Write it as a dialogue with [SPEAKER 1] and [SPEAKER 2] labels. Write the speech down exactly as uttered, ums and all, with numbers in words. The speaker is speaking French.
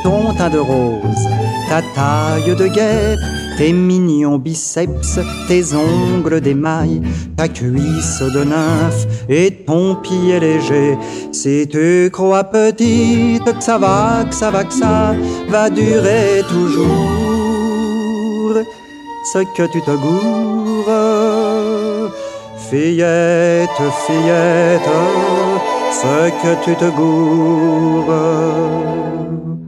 [SPEAKER 1] ton teint de rose, ta taille de guêpe, tes mignons biceps, tes ongles d'émail, ta cuisse de nymphe et ton pied léger. Si tu crois petite que ça va, que ça va, que ça va durer toujours, ce que tu te gourres, fillette, fillette, ce que tu te gourres.